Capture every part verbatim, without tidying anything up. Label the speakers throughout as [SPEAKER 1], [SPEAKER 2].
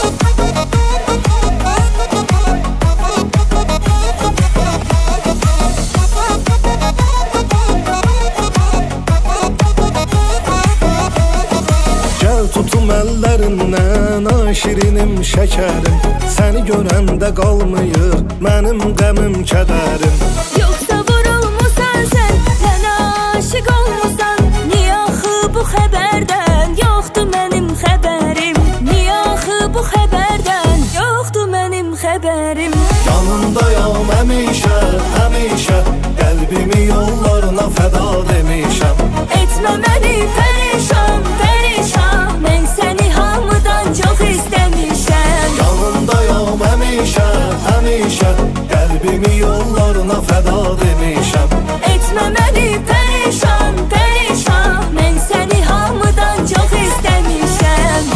[SPEAKER 1] Tutum əllərindən aşirinim şəkərim, səni görəndə qalmayır mənim qəmim kədərim.
[SPEAKER 2] Yoxsa vurulmusan sən, mənə aşiq olmusan, niyə axı bu xəbərdən yoxdur mənim xəbərim? Niyə axı bu xəbərdən yoxdur mənim xəbərim?
[SPEAKER 1] Yanındayam həmişə, həmişə, qəlbimi yollarına fəda demişəm.
[SPEAKER 2] Etmə məni pərişan, pərişan, mən səni hamıdan çox istəmişəm.
[SPEAKER 1] Yanındayam həmişə, həmişə, qəlbimi yollarına fəda demişəm.
[SPEAKER 2] Etmə məni pərişan, pərişan, mən səni hamıdan çox istəmişəm.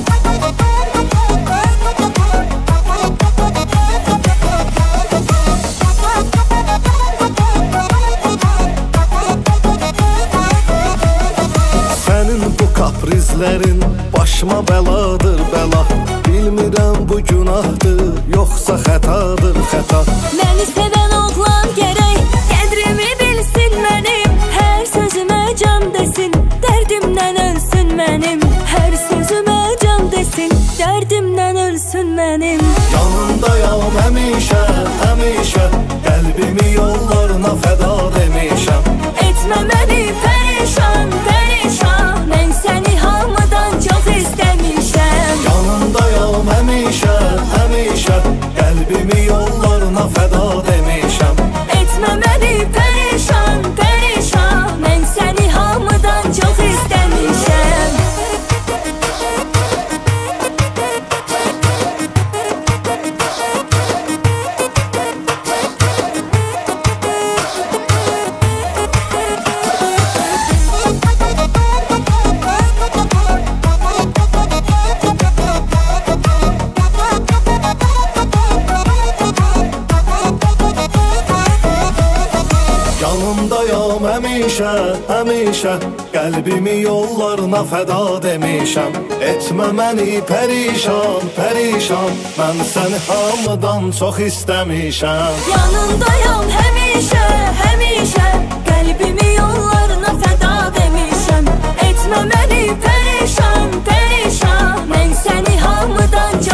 [SPEAKER 1] Kaprizlərin başıma bəladır bəla, bilmirəm bu günahdır, yoxsa xətadır xəta.
[SPEAKER 2] Məni sevən oğlan gərək qədrimi bilsin mənim, hər sözümə can desin, dərdimdən ölsün mənim. Hər sözümə can desin, dərdimdən ölsün mənim.
[SPEAKER 1] Yanındayam həmişə, həmişə, qəlbimi yollarına fəda demişəm.
[SPEAKER 2] Etmə məni pərişan, pərişan, mən səni hamıdan çox istəmişəm.
[SPEAKER 1] Yanındayam həmişə, həmişə, qəlbimi yollarına fəda demişəm.
[SPEAKER 2] Etmə məni pərişan, pərişan, mən səni hamıdan çox istəmişəm.
[SPEAKER 1] Yanındayam həmişə, həmişə, qəlbimi yollarına fəda demişəm. Etmə məni pərişan, pərişan, mən səni hamıdan çox istəmişəm.
[SPEAKER 2] Yanındayam həmişə, həmişə, qəlbimi yollarına fəda demişəm. Etmə məni pərişan, pərişan, mən səni hamıdan